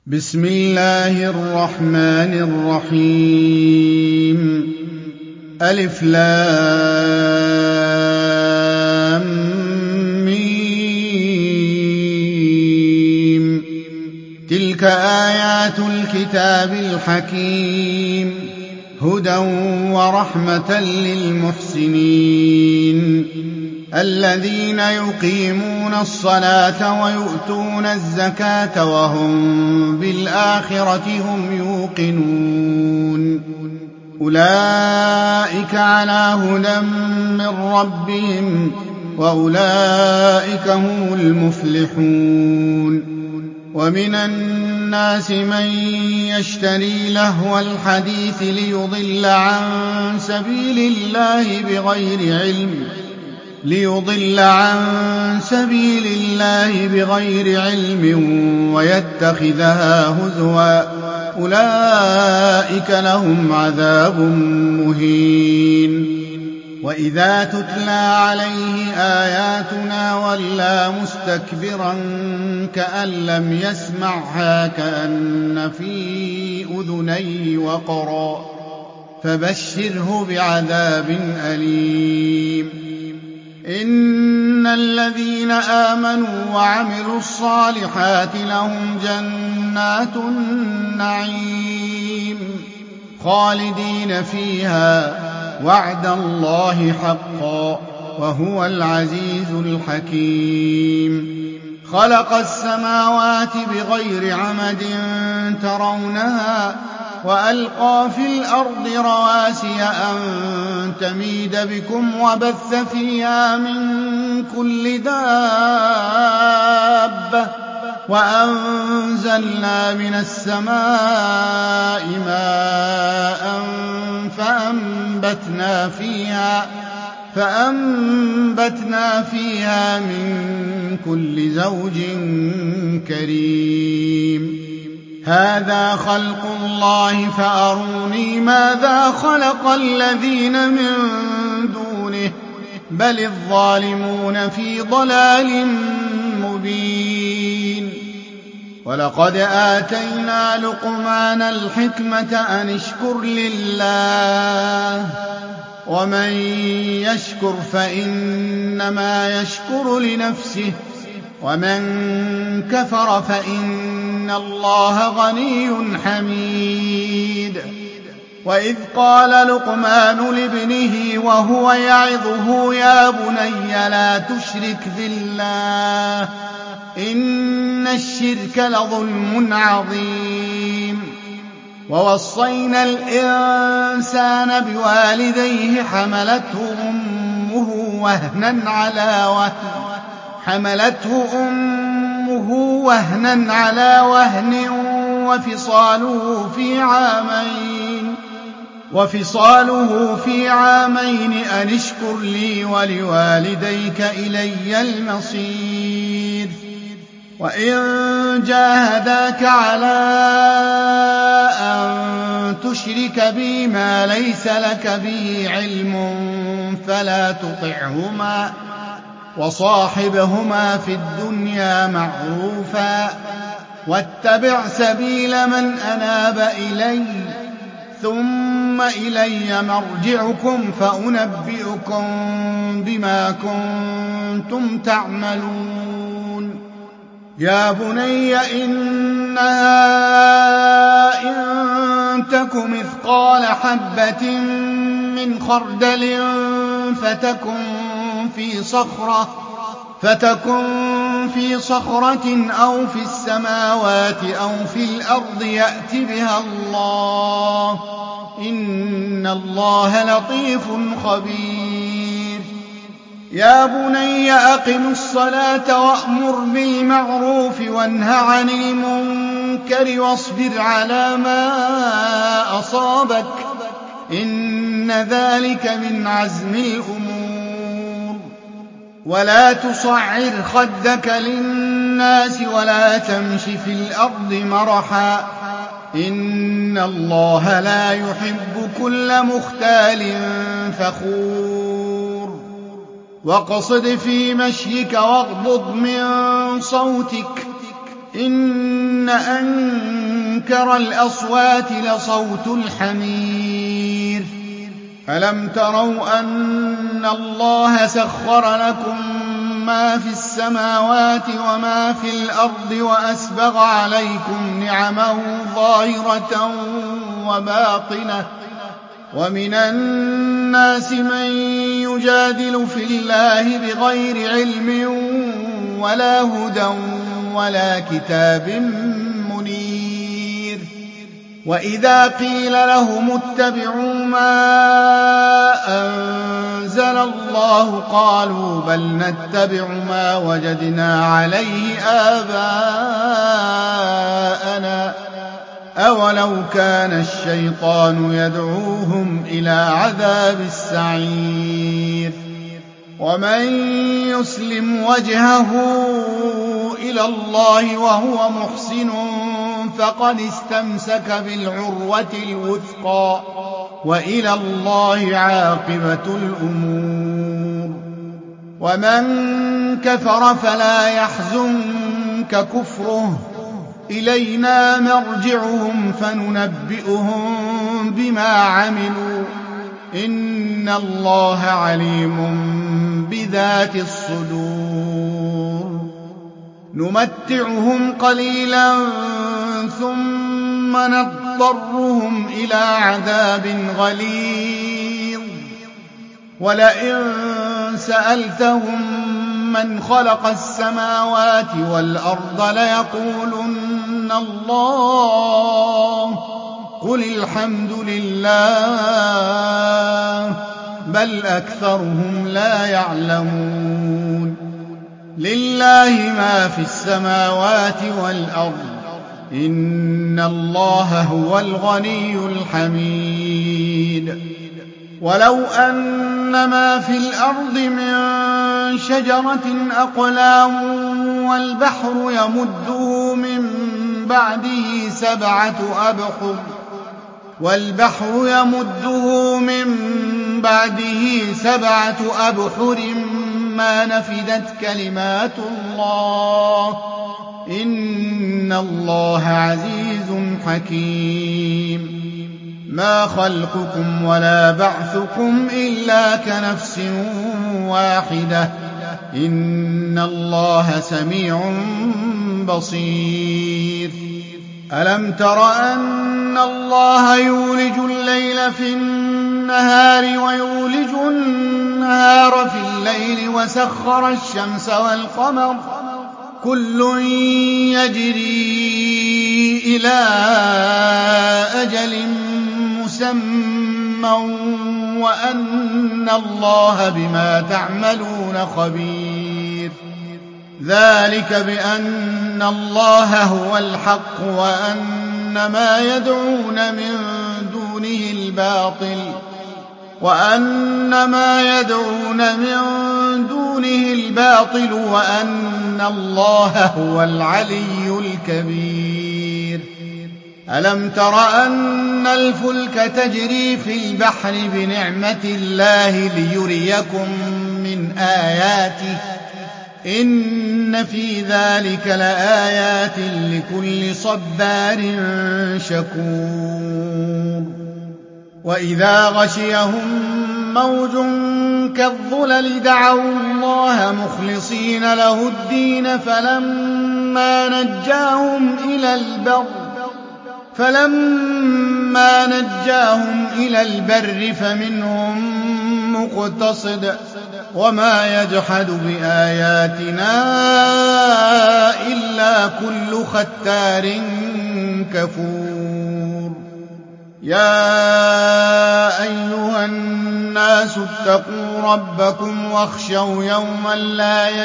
بسم الله الرحمن الرحيم ألف لام ميم تلك آيات الكتاب الحكيم هدى ورحمة للمحسنين الذين يقيمون الصلاة ويؤتون الزكاة وهم بالآخرة هم يوقنون أولئك على هدى من ربهم وأولئك هم المفلحون ومن الناس من يشتري لهو الحديث ليضل عن سبيل الله بغير علم ويتخذها هزوا أولئك لهم عذاب مهين وإذا تتلى عليه آياتنا ولى مستكبرا كأن لم يسمعها كأن في أذنيه وقرا فبشره بعذاب أليم إن الذين آمنوا وعملوا الصالحات لهم جنات النعيم خالدين فيها وعد الله حقا وهو العزيز الحكيم خلق السماوات بغير عمد ترونها وألقى في الأرض رواسي أن تميد بكم وبث فيها من كل دابة وأنزلنا من السماء ماء فأنبتنا فيها من كل زوج كريم هذا خلق الله فأروني ماذا خلق الذين من دونه بل الظالمون في ضلال مبين ولقد آتينا لقمان الحكمة أن اشكر لله ومن يشكر فإنما يشكر لنفسه ومن كفر فإن الله غني حميد وإذ قال لقمان لابنه وهو يعظه يا بني لا تشرك بالله إن الشرك لظلم عظيم ووصينا الإنسان بوالديه حملته أمه وهنا على وهن وفصاله في عامين أن اشكر لي ولوالديك إلي المصير وإن جاهداك على أن تشرك بي ما ليس لك به علم فلا تطعهما وصاحبهما في الدنيا معروفا واتبع سبيل من أناب إلي ثم إلي مرجعكم فأنبئكم بما كنتم تعملون يا بني إنها إن تك مثقال حبة من خردل فتكن في صخرة أو في السماوات أو في الأرض يأت بها الله إن الله لطيف خبير يا بني أقم الصلاة وأمر بالمعروف وانه عن المنكر واصبر على ما أصابك إن ذلك من عزم الأمور ولا تصعر خدك للناس ولا تمش في الأرض مرحا إن الله لا يحب كل مختال فخور واقصد في مشيك واغضض من صوتك إن أنكر الأصوات لصوت الحمير ألم تروا أن الله سخر لكم ما في السماوات وما في الأرض وأسبغ عليكم نعمه ظاهرة وباطنة ومن الناس من يجادل في الله بغير علم ولا هدى ولا كتاب منير وإذا قيل لهم اتبعوا ما أنزل الله قالوا بل نتبع ما وجدنا عليه آباءنا أولو كان الشيطان يدعوهم إلى عذاب السعير ومن يسلم وجهه إلى الله وهو محسن فقد استمسك بالعروة الوثقى وإلى الله عاقبة الأمور ومن كفر فلا يحزنك كفره إلينا مرجعهم فننبئهم بما عملوا إن الله عليم بذات الصدور نمتعهم قليلا ثم نضطرهم إلى عذاب غليظ ولئن سألتهم من خلق السماوات والأرض ليقولن الله قل الحمد لله بل أكثرهم لا يعلمون لله ما في السماوات والأرض إن الله هو الغني الحميد ولو أن ما في الأرض من شجرة أقلام والبحر يمده من بعده سبعة أبحر ما نفدت كلمات الله إن الله عزيز حكيم ما خلقكم ولا بعثكم إلا كنفس واحدة إن الله سميع بصير ألم تر أن الله يولج الليل في النهار ويولج النهار في الليل وسخر الشمس والقمر كل يجري إلى أجل مسمى وأن الله بما تعملون خبير ذلك بأن الله هو الحق وأن ما يدعون من دونه الباطل وأن الله هو العلي الكبير ألم تر أن الفلك تجري في البحر بنعمة الله ليريكم من آياته إن في ذلك لآيات لكل صبار شكور وإذا غشيهم موج كالظلل دعوا الله مخلصين له الدين فلما نجاهم إلى البر فمنهم مقتصد وما يجحد بآياتنا إلا كل ختار كفور يا أيها الناس اتقوا ربكم واخشوا يوما لا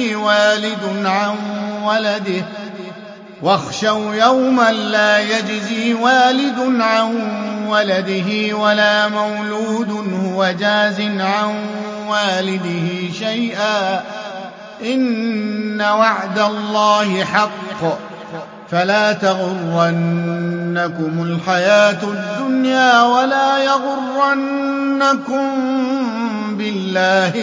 يجزي والد عن ولده ولا مولود هو جاز عن والده شيئا إن وعد الله حق فلا تغرنكم الحياة الدنيا ولا يغرنكم بالله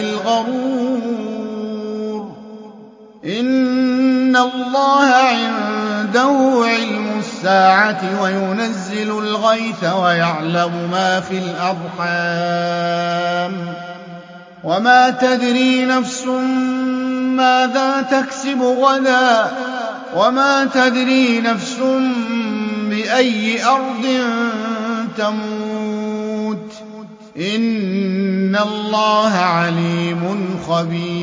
الغرور إن الله عنده علم الساعة السَّاعَةِ وَيُنَزِّلُ الْغَيْثَ وَيَعْلَمُ مَا فِي الْأَرْحَامِ وَمَا تَدْرِي نَفْسٌ مَّاذَا تَكْسِبُ غَدًا وَمَا تَدْرِي نَفْسٌ بِأَيِّ أَرْضٍ تَمُوتُ ۚ إِنَّ اللَّهَ عَلِيمٌ خَبِيرٌ.